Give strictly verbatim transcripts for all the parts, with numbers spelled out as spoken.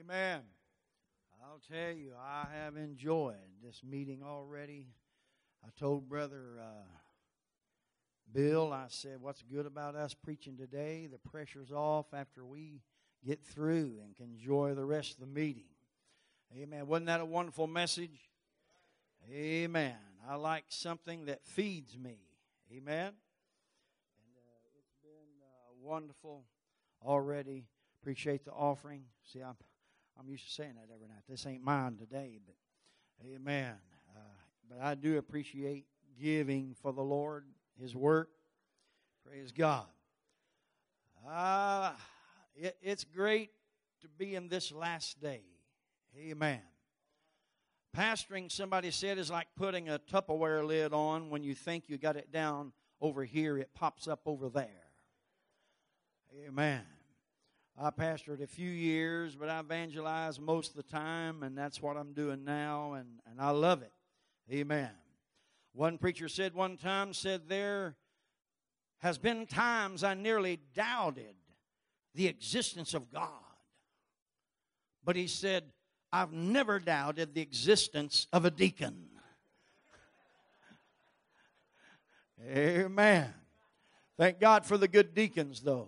Amen. I'll tell you, I have enjoyed this meeting already. I told Brother uh, Bill, I said, what's good about us preaching today? The pressure's off after we get through and can enjoy the rest of the meeting. Amen. Wasn't that a wonderful message? Amen. I like something that feeds me. Amen. And uh, it's been uh, wonderful already. Appreciate the offering. See, I'm I'm used to saying that every night. This ain't mine today, but amen. Uh, but I do appreciate giving for the Lord, His work. Praise God. Uh, it, it's great to be in this last day. Amen. Pastoring, somebody said, is like putting a Tupperware lid on. When you think you got it down over here, it pops up over there. Amen. I pastored a few years, but I evangelized most of the time, and that's what I'm doing now, and, and I love it. Amen. One preacher said one time, said, there has been times I nearly doubted the existence of God. But he said, I've never doubted the existence of a deacon. Amen. Thank God for the good deacons, though.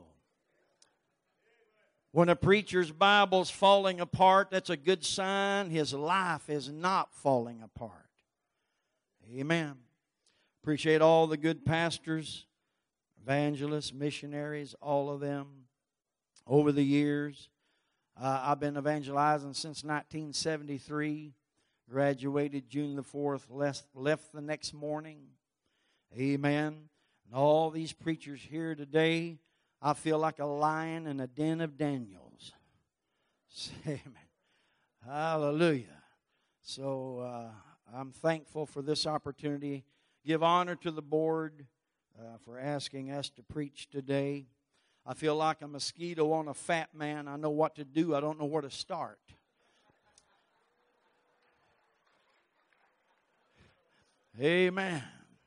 When a preacher's Bible's falling apart, that's a good sign his life is not falling apart. Amen. Appreciate all the good pastors, evangelists, missionaries, all of them over the years. Uh, I've been evangelizing since nineteen seventy-three. Graduated June the fourth, left, left the next morning. Amen. And all these preachers here today, I feel like a lion in a den of Daniels. Amen. Hallelujah. So uh, I'm thankful for this opportunity. Give honor to the board uh, for asking us to preach today. I feel like a mosquito on a fat man. I know what to do. I don't know where to start. Amen.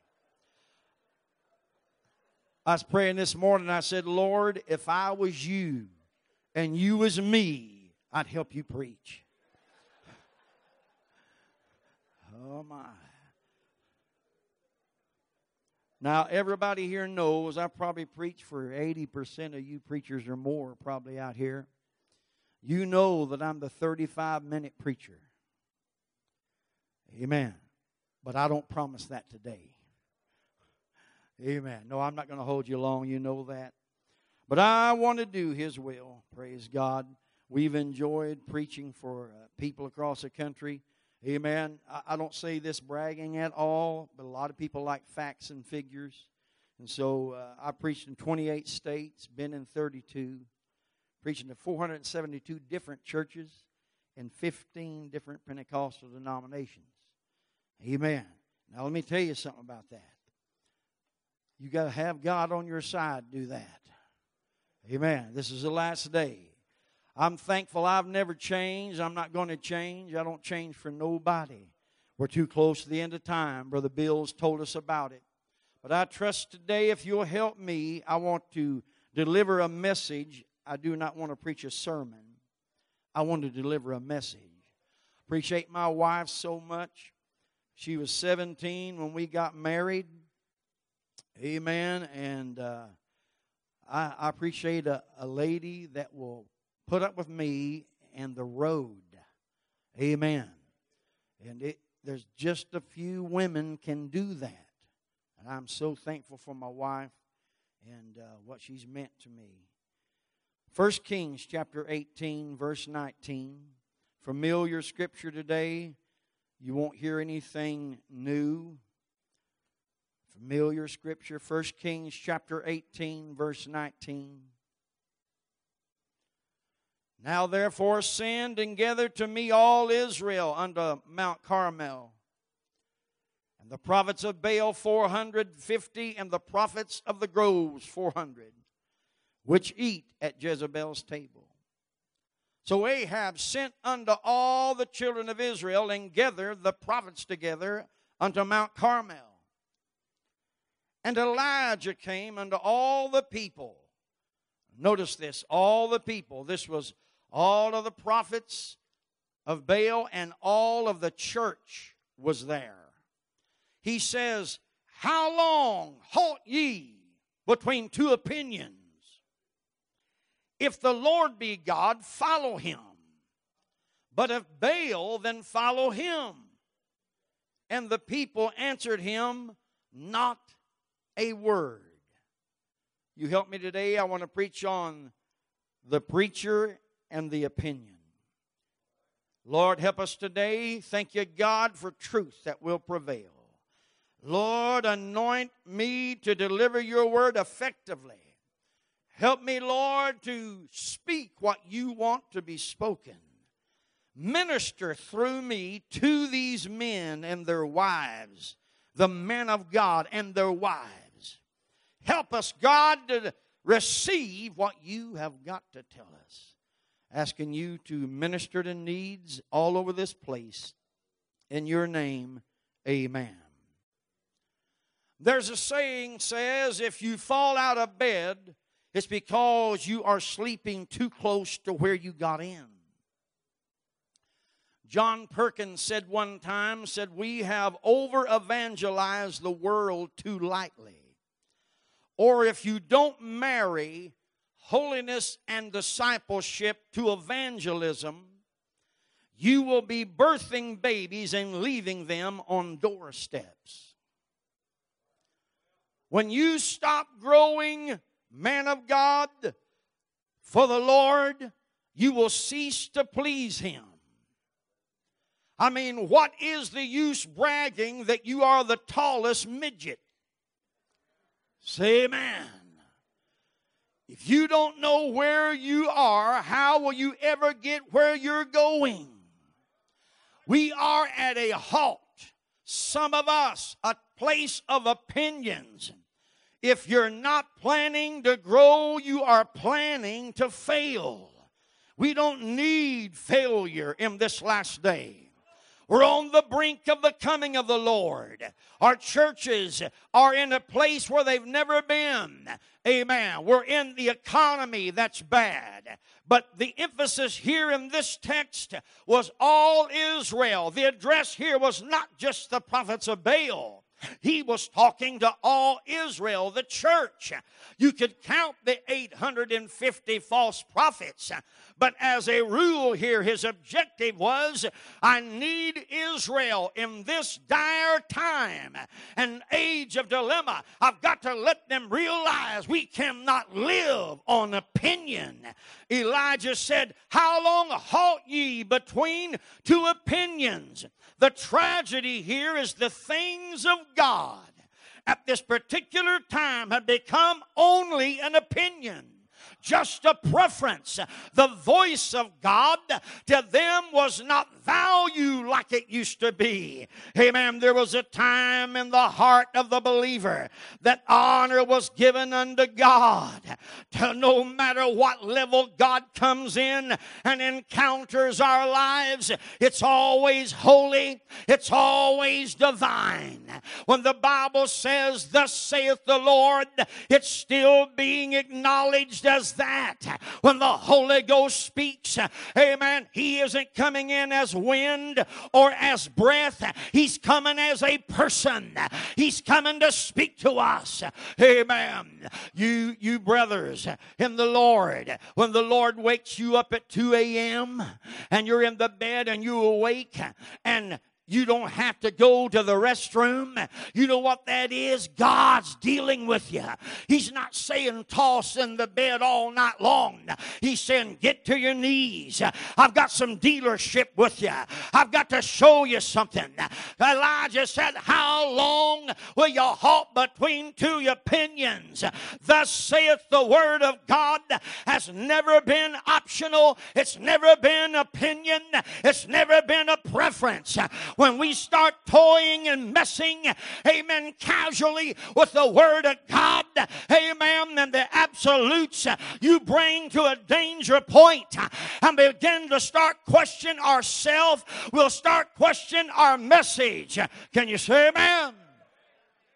I was praying this morning. I said, Lord, if I was you and you was me, I'd help you preach. Oh, my. Now, everybody here knows I probably preach for eighty percent of you preachers or more probably out here. You know that I'm the thirty-five minute preacher. Amen. But I don't promise that today. Amen. No, I'm not going to hold you long. You know that. But I want to do His will. Praise God. We've enjoyed preaching for uh, people across the country. Amen. I, I don't say this bragging at all, but a lot of people like facts and figures. And so uh, I preached in twenty-eight states, been in thirty-two, preaching to four hundred seventy-two different churches and fifteen different Pentecostal denominations. Amen. Now let me tell you something about that. You got to have God on your side to do that. Amen. This is the last day. I'm thankful I've never changed. I'm not going to change. I don't change for nobody. We're too close to the end of time. Brother Bill's told us about it. But I trust today if you'll help me, I want to deliver a message. I do not want to preach a sermon. I want to deliver a message. Appreciate my wife so much. She was seventeen when we got married. Amen. And uh, I, I appreciate a, a lady that will put up with me and the road. Amen. And it, there's just a few women can do that. And I'm so thankful for my wife and uh, what she's meant to me. First Kings chapter eighteen, verse nineteen. Familiar scripture today. You won't hear anything new. Familiar scripture, First Kings chapter eighteen, verse nineteen. Now therefore send and gather to me all Israel unto Mount Carmel, and the prophets of Baal four hundred fifty, and the prophets of the groves four hundred, which eat at Jezebel's table. So Ahab sent unto all the children of Israel, and gathered the prophets together unto Mount Carmel. And Elijah came unto all the people. Notice this, all the people. This was All of the prophets of Baal and all of the church was there. He says, how long halt ye between two opinions? If the Lord be God, follow him. But if Baal, then follow him. And the people answered him not a word. You help me today. I want to preach on the preacher and the opinion. Lord, help us today. Thank you, God, for truth that will prevail. Lord, anoint me to deliver your word effectively. Help me, Lord, to speak what you want to be spoken. Minister through me to these men and their wives, the men of God and their wives. Help us, God, to receive what you have got to tell us. Asking you to minister to needs all over this place. In your name, amen. There's a saying says, if you fall out of bed, it's because you are sleeping too close to where you got in. John Perkins said one time, said, we have over-evangelized the world too lightly. Or if you don't marry holiness and discipleship to evangelism, you will be birthing babies and leaving them on doorsteps. When you stop growing, man of God, for the Lord, you will cease to please him. I mean, what is the use bragging that you are the tallest midget? Say amen. If you don't know where you are, how will you ever get where you're going? We are at a halt. Some of us, a place of opinions. If you're not planning to grow, you are planning to fail. We don't need failure in this last day. We're on the brink of the coming of the Lord. Our churches are in a place where they've never been. Amen. We're in the economy that's bad. But the emphasis here in this text was all Israel. The address here was not just the prophets of Baal. He was talking to all Israel, the church. You could count the eight hundred fifty false prophets. But as a rule here, his objective was, I need Israel in this dire time, an age of dilemma. I've got to let them realize we cannot live on opinion. Elijah said, how long halt ye between two opinions? The tragedy here is the things of God at this particular time have become only an opinion. Just a preference. The voice of God to them was not valued like it used to be. Amen. There was a time in the heart of the believer that honor was given unto God. To no matter what level God comes in and encounters our lives, it's always holy. It's always divine. When the Bible says, thus saith the Lord, it's still being acknowledged as that. When the Holy Ghost speaks, amen, he isn't coming in as wind or as breath. He's coming as a person. He's coming to speak to us. Amen. You, you brothers in the Lord, when the Lord wakes you up at two a.m. and you're in the bed and you awake and you don't have to go to the restroom. You know what that is? God's dealing with you. He's not saying toss in the bed all night long. He's saying get to your knees. I've got some dealership with you. I've got to show you something. Elijah said, how long will you halt between two opinions? Thus saith the word of God has never been optional. It's never been opinion. It's never been a preference. When we start toying and messing, amen, casually with the word of God, amen, and the absolutes, you bring to a danger point and begin to start questioning ourselves. We'll start questioning our message. Can you say amen?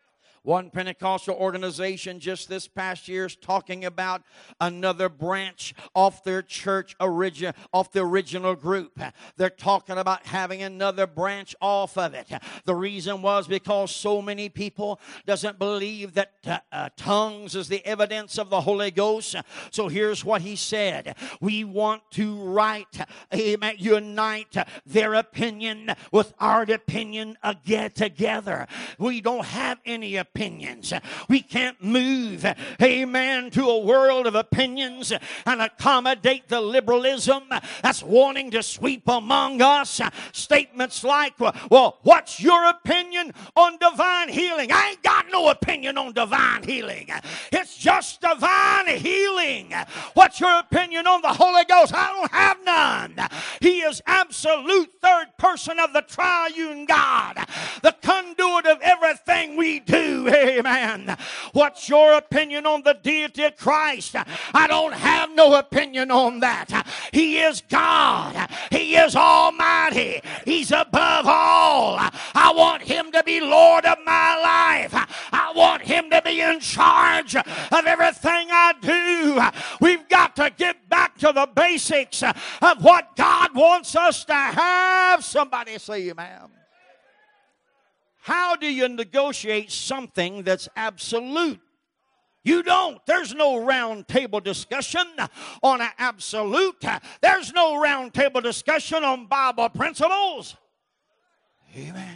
One Pentecostal organization just this past year is talking about another branch off their church origin, off the original group. They're talking about having another branch off of it. The reason was because so many people doesn't believe that uh, uh, tongues is the evidence of the Holy Ghost. So here's what he said. We want to write, amen, unite their opinion with our opinion again together. We don't have any opinions. We can't move, amen, to a world of opinions and accommodate the liberalism that's wanting to sweep among us. Statements like, well, what's your opinion on divine healing? I ain't got no opinion on divine healing. It's just divine healing. What's your opinion on the Holy Ghost? I don't have none. He is absolute third person of the triune God, the conduit of everything we do. Amen. What's your opinion on the deity of Christ? I don't have no opinion on that. He is God. He is almighty. He's above all. I want him to be Lord of my life. I want him to be in charge of everything I do. We've got to get back to the basics of what God wants us to have. Somebody say amen. How do you negotiate something that's absolute? You don't. There's no round table discussion on an absolute. There's no round table discussion on Bible principles. Amen.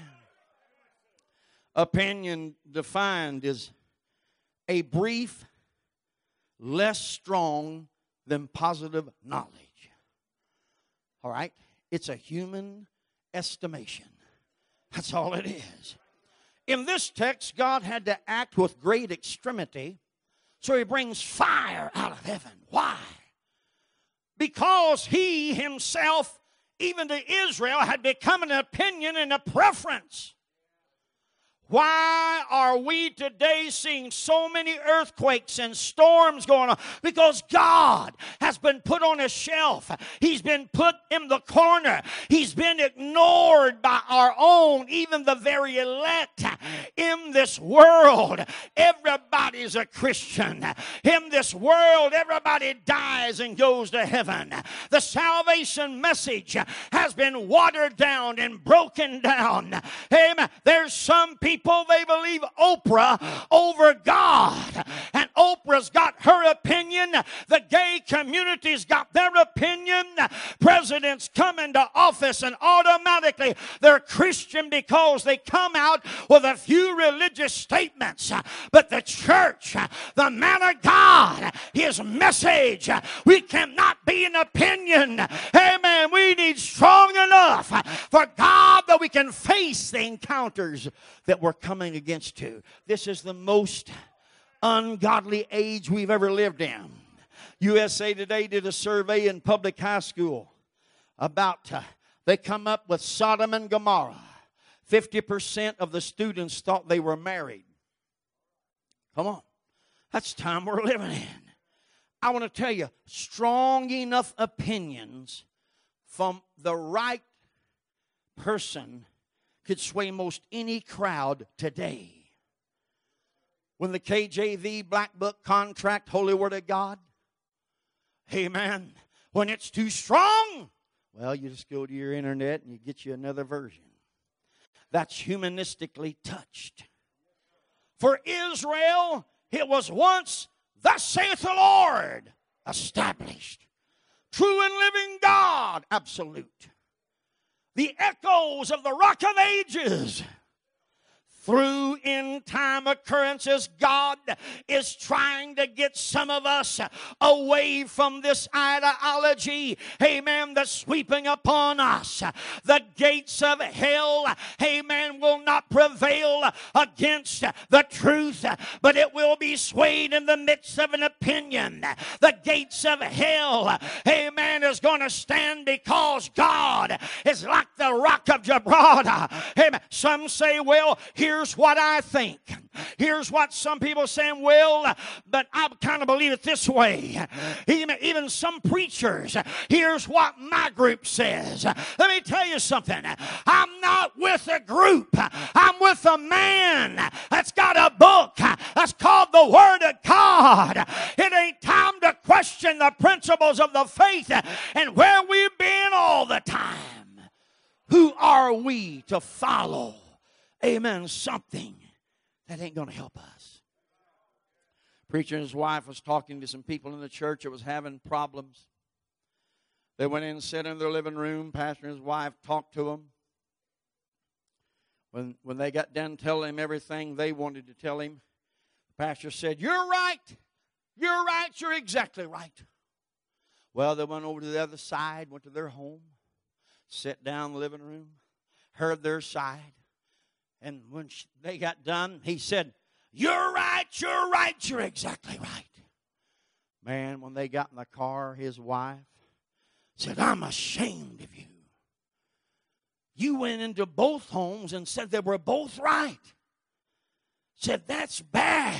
Opinion defined is a brief, less strong than positive knowledge. All right? It's a human estimation. That's all it is. In this text, God had to act with great extremity, so he brings fire out of heaven. Why? Because he himself, even to Israel, had become an opinion and a preference. Why are we today seeing so many earthquakes and storms going on? Because God has been put on a shelf. He's been put in the corner. He's been ignored by our own, even the very elect. In this world, everybody's a Christian. In this world, everybody dies and goes to heaven. The salvation message has been watered down and broken down. Amen. There's some people People, they believe Oprah over God. And Oprah's got her opinion. The gay community's got their opinion. Presidents come into office and automatically they're Christian because they come out with a few religious statements. But the church, the man of God, his message, we cannot be an opinion. Amen. We need strong enough for God that we can face the encounters that we're coming against to. This is the most ungodly age we've ever lived in. U S A Today did a survey in public high school about, uh, they come up with Sodom and Gomorrah. fifty percent of the students thought they were married. Come on. That's the time we're living in. I want to tell you, strong enough opinions from the right person could sway most any crowd today. When the K J V Black Book contract, Holy Word of God, amen, when it's too strong, well, you just go to your internet and you get you another version that's humanistically touched. For Israel, it was once, thus saith the Lord, established. True and living God, absolute. The echoes of the Rock of Ages. Through end-time occurrences, God is trying to get some of us away from this ideology, amen, that's sweeping upon us. The gates of hell, amen, will not prevail against the truth, but it will be swayed in the midst of an opinion. The gates of hell, amen, is going to stand because God is like the Rock of Gibraltar. Amen. Some say, well, here here's what I think. Here's what some people are saying, well, but I kind of believe it this way. Even, even some preachers, here's what my group says. Let me tell you something. I'm not with a group. I'm with a man that's got a book that's called the Word of God. It ain't time to question the principles of the faith and where we've been all the time. Who are we to follow, amen, something that ain't going to help us? Preacher and his wife was talking to some people in the church that was having problems. They went in and sat in their living room. Pastor and his wife talked to them. When, when they got done telling him everything they wanted to tell him, the pastor said, "You're right. You're right. You're exactly right." Well, they went over to the other side, went to their home, sat down in the living room, heard their side. And when she, they got done, he said, "You're right, you're right, you're exactly right." Man, when they got in the car, his wife said, "I'm ashamed of you. You went into both homes and said they were both right." Said, "That's bad."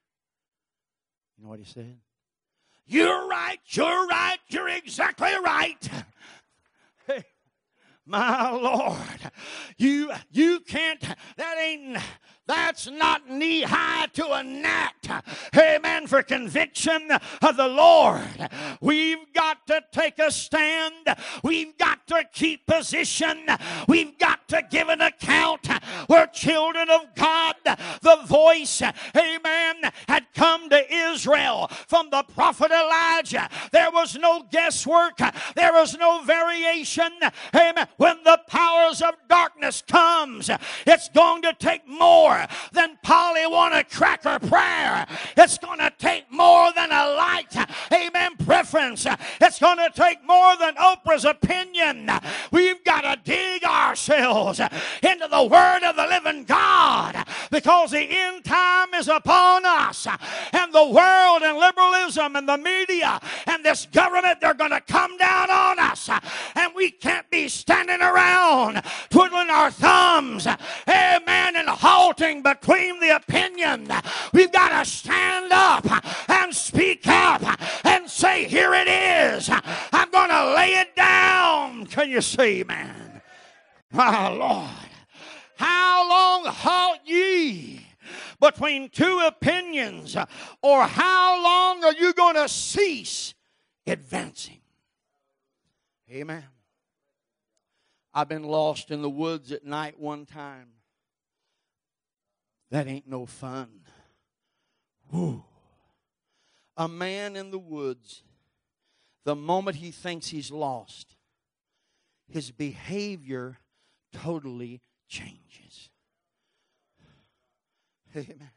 You know what he said? "You're right, you're right, you're exactly right." Hey, my Lord, you you can't, that ain't, that's not knee high to a gnat. Amen. For conviction of the Lord, we've got to take a stand. We've got to keep position. We've got to give an account. We're children of God. The voice, amen, had come to Israel from the prophet Elijah. There was no guesswork. There was no variation. Amen. When the powers of darkness comes, it's going to take more than Polly want a cracker prayer. It's going to take more than a light, amen, preference. It's going to take more than Oprah's opinion. We've got to dig ourselves into the Word of the living God, because the end time is upon us. And the world and liberalism and the media and this government, they're going to come down on us. And we can't be standing around twiddling our thumbs, amen, and halting between the opinion. We've got to stand up and speak up and say, "Here it is. I'm going to lay it down." Can you see, man? My Lord. "How long halt ye between two opinions? Or how long are you going to cease advancing?" Amen. I've been lost in the woods at night one time. That ain't no fun. Whew. A man in the woods, the moment he thinks he's lost, his behavior totally changes. Amen.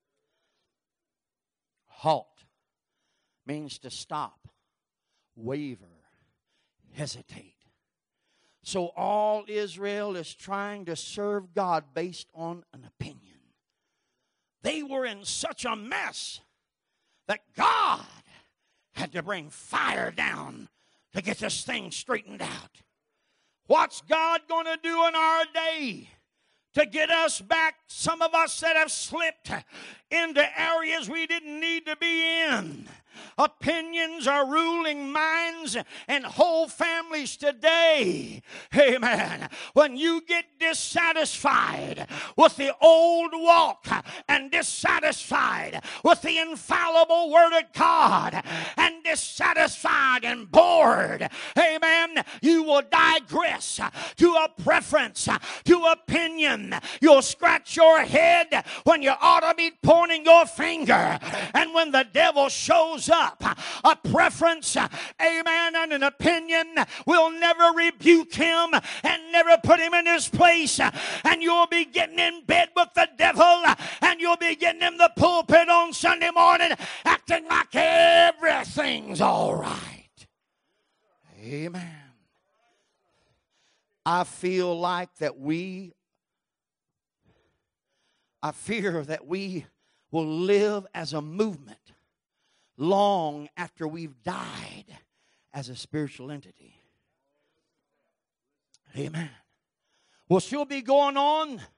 Halt means to stop, waver, hesitate. So all Israel is trying to serve God based on an opinion. They were in such a mess that God had to bring fire down to get this thing straightened out. What's God going to do in our day to get us back, some of us that have slipped into areas we didn't need to be in? Opinions are ruling minds and whole families today. Amen. When you get dissatisfied with the old walk and dissatisfied with the infallible Word of God and dissatisfied and bored, amen, you will digress to a preference, to opinion. You'll scratch your head when you ought to be pointing your finger. And when the devil shows up, a preference, amen, and an opinion will never rebuke him and never put him in his place. And you'll be getting in bed with the devil, and you'll be getting in the pulpit on Sunday morning acting like everything's all right. Amen. I feel like that we, I fear that we will live as a movement long after we've died as a spiritual entity. Amen. We'll still be going on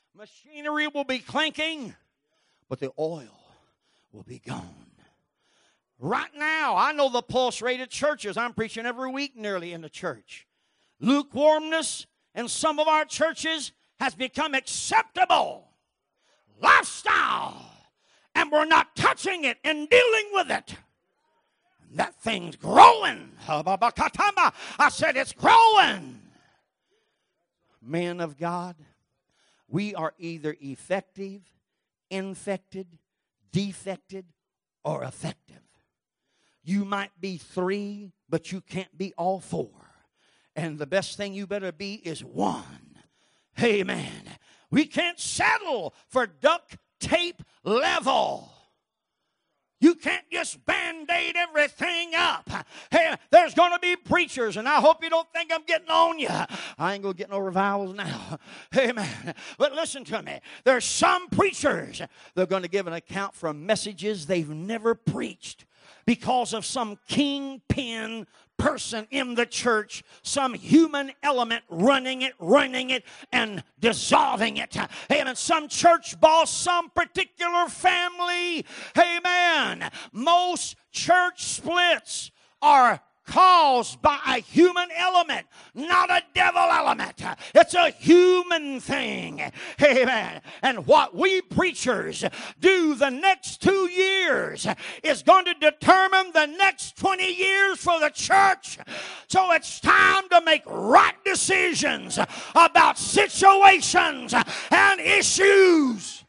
Machinery will be clanking, but the oil will be gone. Right now, I know the pulse-rated churches. I'm preaching every week nearly in the church. Lukewarmness in some of our churches has become acceptable lifestyle, and we're not touching it and dealing with it. That thing's growing. I said it's growing. Men of God, we are either effective, infected, defected, or effective. You might be three, but you can't be all four. And the best thing you better be is one. Amen. We can't settle for duct tape level. You can't just band-aid everything up. Hey, there's going to be preachers, and I hope you don't think I'm getting on you. I ain't going to get no revivals now. Amen. But listen to me. There's some preachers that are going to give an account for messages they've never preached because of some kingpin person in the church, some human element running it, running it, and dissolving it. Amen. Some church boss, some particular family. Amen. Most church splits are caused by a human element, not a devil element. It's a human thing. Amen. And what we preachers do the next two years is going to determine the next twenty years for the church. So it's time to make right decisions about situations and issues.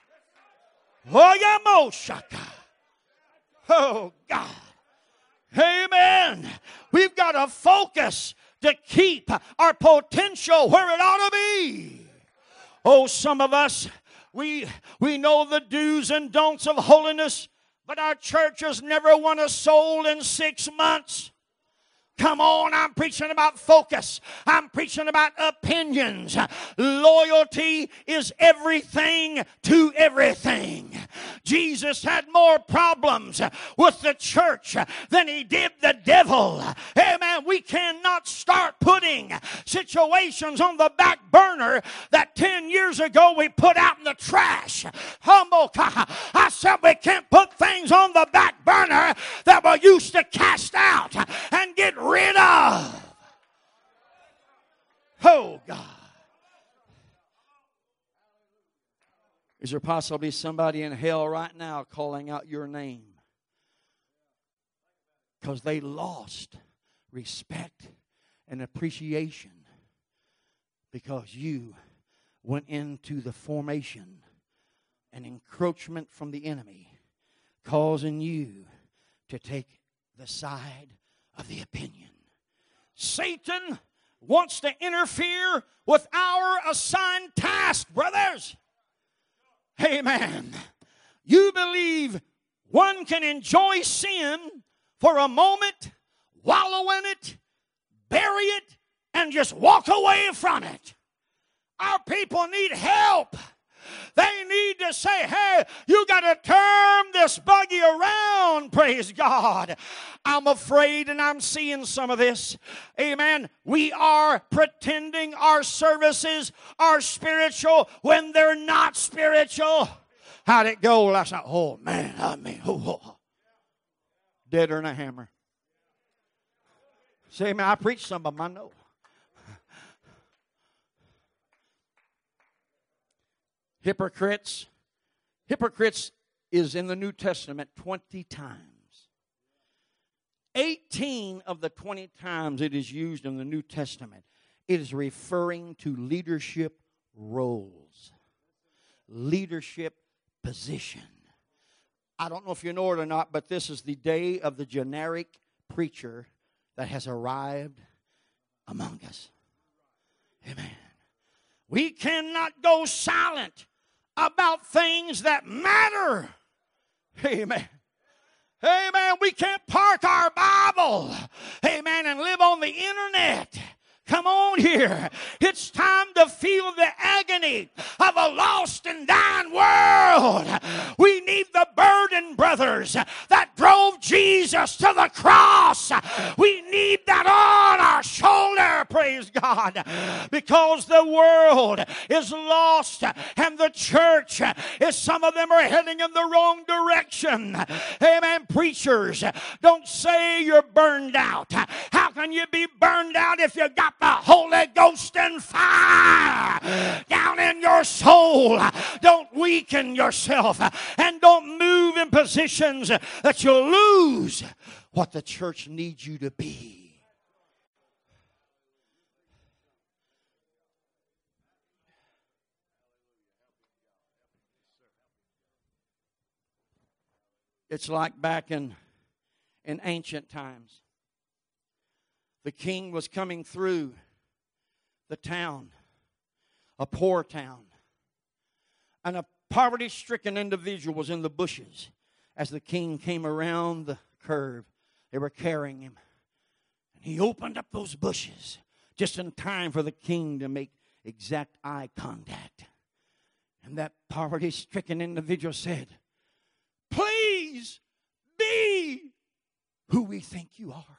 Oh, God. Amen. We've got to focus to keep our potential where it ought to be. Oh, some of us, we, we know the do's and don'ts of holiness, but our churches never won a soul in six months. Come on, I'm preaching about focus. I'm preaching about opinions. Loyalty is everything to everything. Jesus had more problems with the church than he did the devil. Amen. We cannot start putting situations on the back burner that ten years ago we put out in the trash. Humble. I said we can't put things on the back burner that we used to cast out and get rid of. Oh, God. Is there possibly somebody in hell right now calling out your name? Because they lost respect and appreciation because you went into the formation and encroachment from the enemy, causing you to take the side of the opinion. Satan wants to interfere with our assigned task, brothers. Amen. You believe one can enjoy sin for a moment, wallow in it, bury it, and just walk away from it. Our people need help. They need to say, hey, you got to turn this buggy around, praise God. I'm afraid, and I'm seeing some of this. Amen. We are pretending our services are spiritual when they're not spiritual. How'd it go last night? Oh, man, I mean, oh, oh. Deader than a hammer. Say, man, I preached some of them, I know. Hypocrites. Hypocrites is in the New Testament twenty times. eighteen of the twenty times it is used in the New Testament, it is referring to leadership roles, leadership position. I don't know if you know it or not, but this is the day of the generic preacher that has arrived among us. Amen. We cannot go silent about things that matter. Amen. Amen. We can't park our Bible. Amen. And live on the internet. Come on here. It's time to feel the agony of a lost and dying world. We need the burden brothers that drove Jesus to the cross. We need that on our our shoulder, praise God, because the world is lost and the church is, some of them are heading in the wrong direction. Amen. Preachers, don't say you're burned out. How can you be burned out if you got the Holy Ghost and fire down in your soul? Don't weaken yourself and don't move in positions that you'll lose what the church needs you to be. It's like back in, in ancient times. The king was coming through the town, a poor town, and a poverty-stricken individual was in the bushes. As the king came around the curve, they were carrying him. And he opened up those bushes just in time for the king to make exact eye contact. And that poverty-stricken individual said, "Please be who we think you are."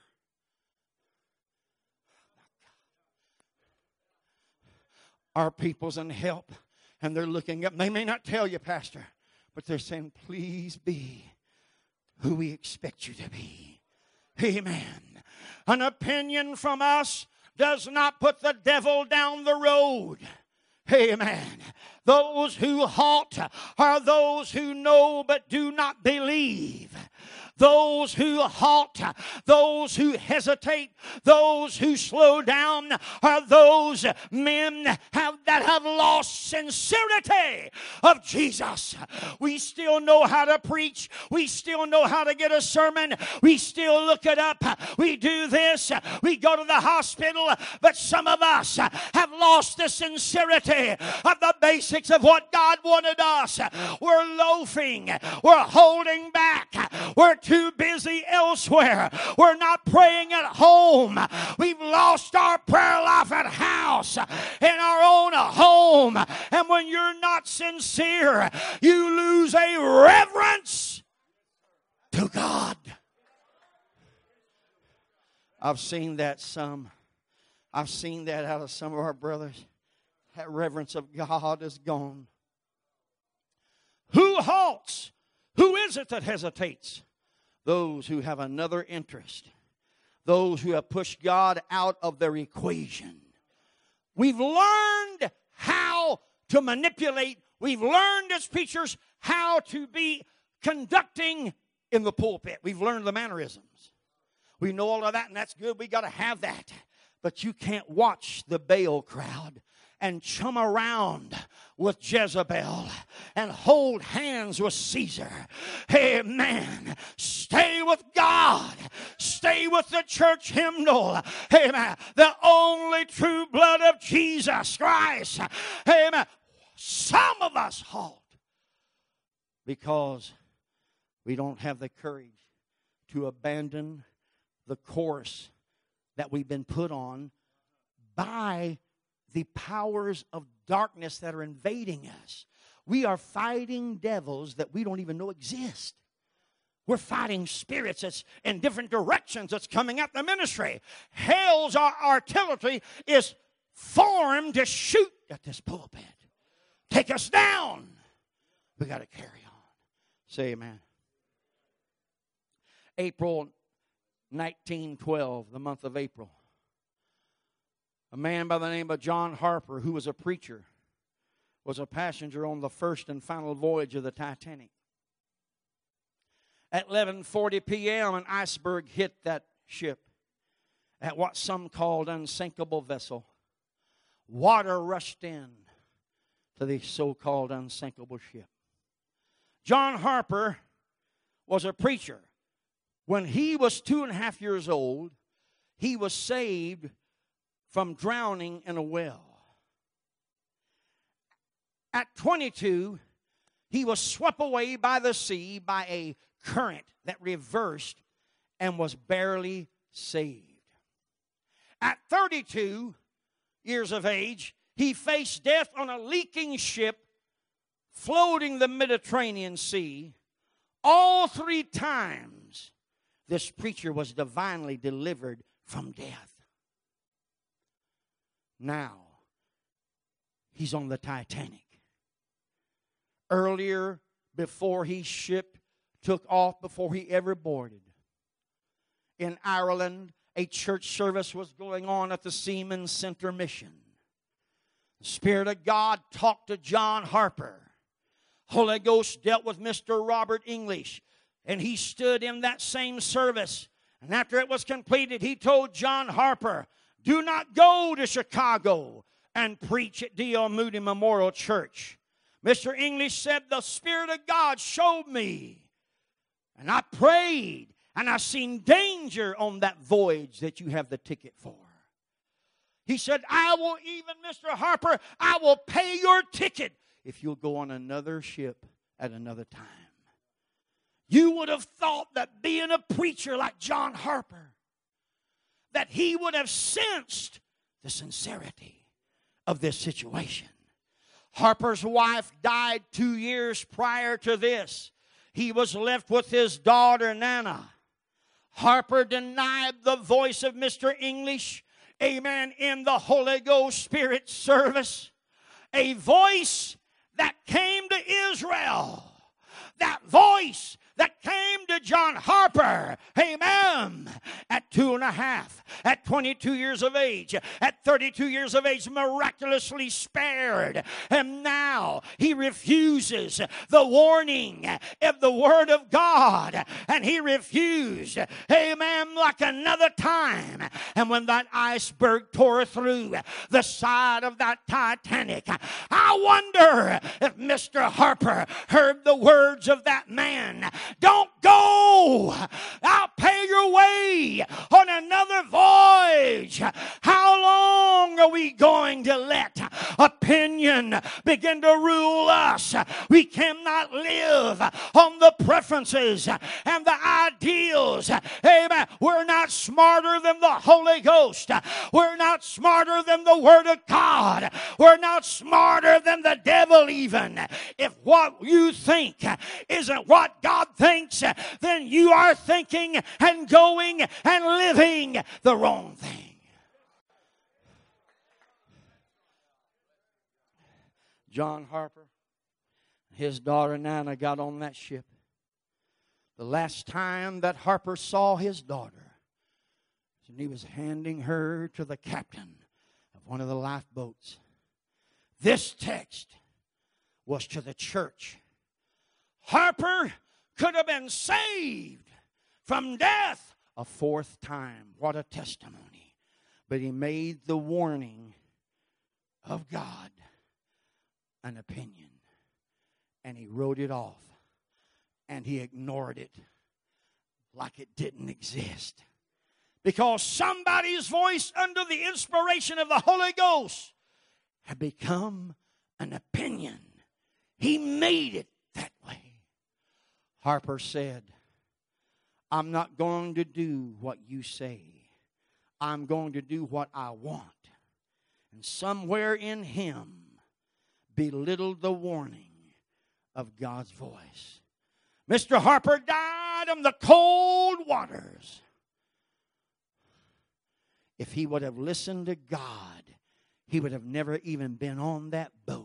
Our people's in help, and they're looking up. They may not tell you, Pastor, but they're saying, "Please be who we expect you to be." Amen. An opinion from us does not put the devil down the road. Amen. Those who halt are those who know but do not believe. Those who halt, those who hesitate, those who slow down are those men have, that have lost sincerity of Jesus. We still know how to preach. We still know how to get a sermon. We still look it up. We do this. We go to the hospital. But some of us have lost the sincerity of the basics of what God wanted us. We're loafing. We're holding back. We're too busy elsewhere. We're not praying at home. We've lost our prayer life at house, in our own home. And when you're not sincere, you lose a reverence to God. I've seen that some. I've seen that out of some of our brothers. That reverence of God is gone. Who halts? Who is it that hesitates? Those who have another interest. Those who have pushed God out of their equation. We've learned how to manipulate. We've learned as preachers how to be conducting in the pulpit. We've learned the mannerisms. We know all of that, and that's good. We got to have that. But you can't watch the Baal crowd and chum around with Jezebel and hold hands with Caesar. Amen. Stay with God. Stay with the church hymnal. Amen. The only true blood of Jesus Christ. Amen. Some of us halt because we don't have the courage to abandon the course that we've been put on by the powers of darkness that are invading us. We are fighting devils that we don't even know exist. We're fighting spirits that's in different directions that's coming at the ministry. Hell's our artillery is formed to shoot at this pulpit. Take us down. We got to carry on. Say amen. April nineteen twelve, the month of April. A man by the name of John Harper, who was a preacher, was a passenger on the first and final voyage of the Titanic. At eleven forty p.m., an iceberg hit that ship at what some called unsinkable vessel. Water rushed in to the so-called unsinkable ship. John Harper was a preacher. When he was two and a half years old, he was saved from drowning in a well. At twenty-two, he was swept away by the sea by a current that reversed and was barely saved. At thirty-two years of age, he faced death on a leaking ship floating the Mediterranean Sea. All three times, this preacher was divinely delivered from death. Now, he's on the Titanic. Earlier, before he ship took off, before he ever boarded, in Ireland, a church service was going on at the Seaman Center Mission. The Spirit of God talked to John Harper. Holy Ghost dealt with Mister Robert English, and he stood in that same service. And after it was completed, he told John Harper, do not go to Chicago and preach at D L Moody Memorial Church. Mister English said, the Spirit of God showed me. And I prayed, and I seen danger on that voyage that you have the ticket for. He said, I will even, Mister Harper, I will pay your ticket if you'll go on another ship at another time. You would have thought that being a preacher like John Harper, that he would have sensed the sincerity of this situation. Harper's wife died two years prior to this. He was left with his daughter, Nana. Harper denied the voice of Mister English, amen, in the Holy Ghost Spirit service. A voice that came to Israel. That voice that came to John Harper, amen, at two and a half, at twenty-two years of age, at thirty-two years of age, miraculously spared. And now he refuses the warning of the Word of God. And he refused, amen, like another time. And when that iceberg tore through the side of that Titanic, I wonder if Mister Harper heard the words of that man. Don't go. I'll pay your way on another voyage. How long are we going to let opinion begin to rule us? We cannot live on the preferences and the ideals. Amen. We're not smarter than the Holy Ghost. We're not smarter than the Word of God. We're not smarter than the devil even. If what you think isn't what God thinks, then you are thinking and going and living the wrong thing. John Harper, his daughter Nana got on that ship. The last time that Harper saw his daughter, and he was handing her to the captain of one of the lifeboats. This text was to the church. Harper could have been saved from death a fourth time. What a testimony. But he made the warning of God an opinion. And he wrote it off. And he ignored it like it didn't exist. Because somebody's voice under the inspiration of the Holy Ghost had become an opinion. He made it that way. Harper said, I'm not going to do what you say. I'm going to do what I want. And somewhere in him belittled the warning of God's voice. Mister Harper died in the cold waters. If he would have listened to God, he would have never even been on that boat.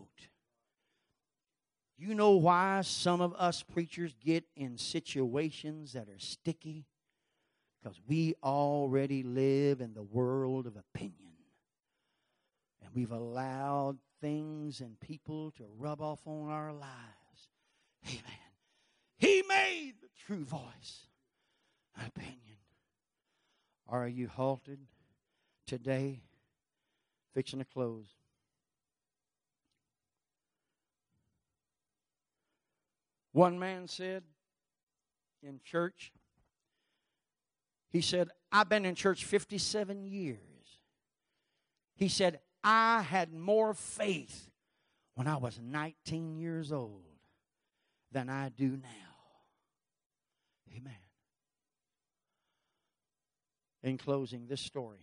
You know why some of us preachers get in situations that are sticky? Because we already live in the world of opinion. And we've allowed things and people to rub off on our lives. Amen. He made the true voice an opinion. Are you halted today? Fixing to close. One man said in church, he said, I've been in church fifty-seven years. He said, I had more faith when I was nineteen years old than I do now. Amen. In closing, this story.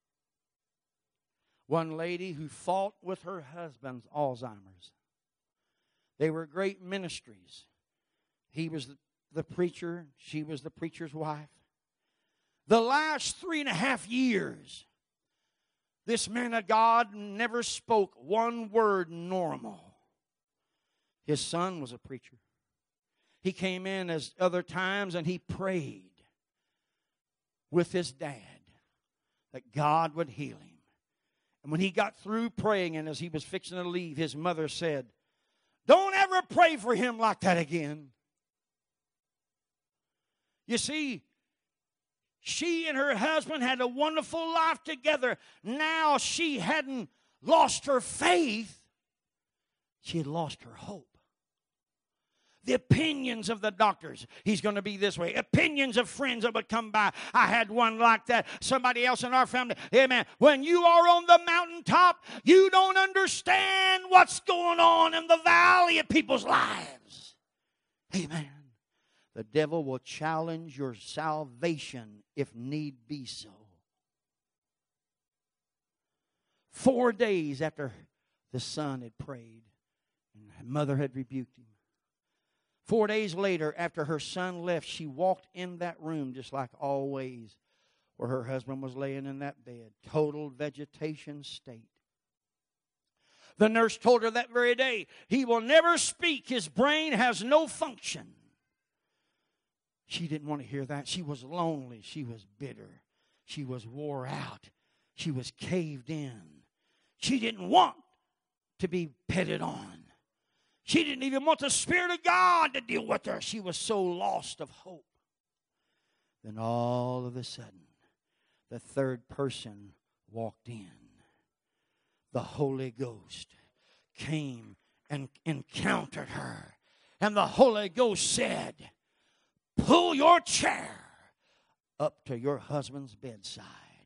One lady who fought with her husband's Alzheimer's. They were great ministries. He was the preacher. She was the preacher's wife. The last three and a half years, This man of God never spoke one word normal. His son was a preacher. He came in as other times and he prayed with his dad that God would heal him. And when he got through praying and as he was fixing to leave, his mother said, "Don't ever pray for him like that again." You see, she and her husband had a wonderful life together. Now she hadn't lost her faith. She had lost her hope. The opinions of the doctors, he's going to be this way. Opinions of friends that would come by. I had one like that. Somebody else in our family. Amen. When you are on the mountaintop, you don't understand what's going on in the valley of people's lives. Amen. The devil will challenge your salvation if need be so. Four days after the son had prayed and her mother had rebuked him, four days later, after her son left, she walked in that room just like always, where her husband was laying in that bed, total vegetation state. The nurse told her that very day, "He will never speak. His brain has no function." She didn't want to hear that. She was lonely. She was bitter. She was wore out. She was caved in. She didn't want to be petted on. She didn't even want the Spirit of God to deal with her. She was so lost of hope. Then all of a sudden, the third person walked in. The Holy Ghost came and encountered her. And the Holy Ghost said, "Pull your chair up to your husband's bedside."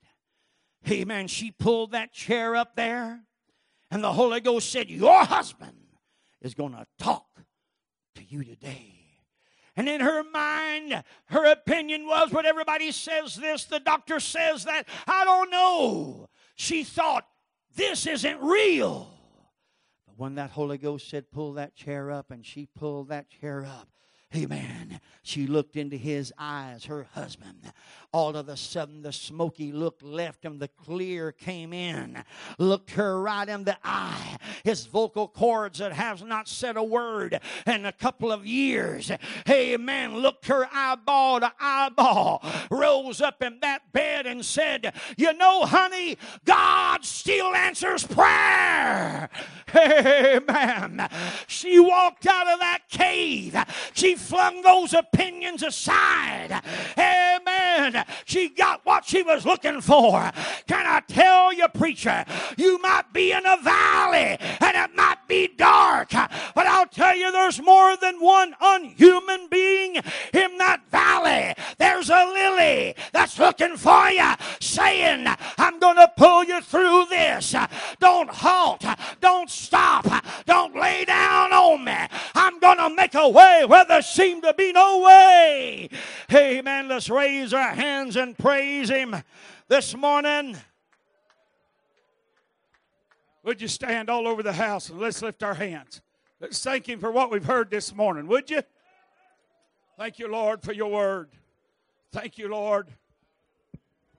Amen. She pulled that chair up there. And the Holy Ghost said, "Your husband is going to talk to you today." And in her mind, her opinion was, "What everybody says this, the doctor says that. I don't know." She thought, "This isn't real." But when that Holy Ghost said, "Pull that chair up," and she pulled that chair up, amen, she looked into his eyes, her husband. All of a sudden, the smoky look left him. The clear came in. Looked her right in the eye. His vocal cords that has not said a word in a couple of years, amen, looked her eyeball to eyeball. Rose up in that bed and said, "You know, honey, God still answers prayer." Amen. She walked out of that cave. She flung those opinions aside. Amen. She got what she was looking for. Can I tell you, preacher, you might be in a valley and it might be dark, but I'll tell you there's more than one unhuman being in that valley. There's a lily that's looking for you, saying, "I'm going to pull you through this. Don't halt. Don't stop. Don't lay down on me. I'm going to make a way where there seemed to be no way." Amen. Let's raise our hands and praise Him this morning. Would you stand all over the house and let's lift our hands. Let's thank Him for what we've heard this morning, would you? Thank you, Lord, for your word. Thank you, Lord.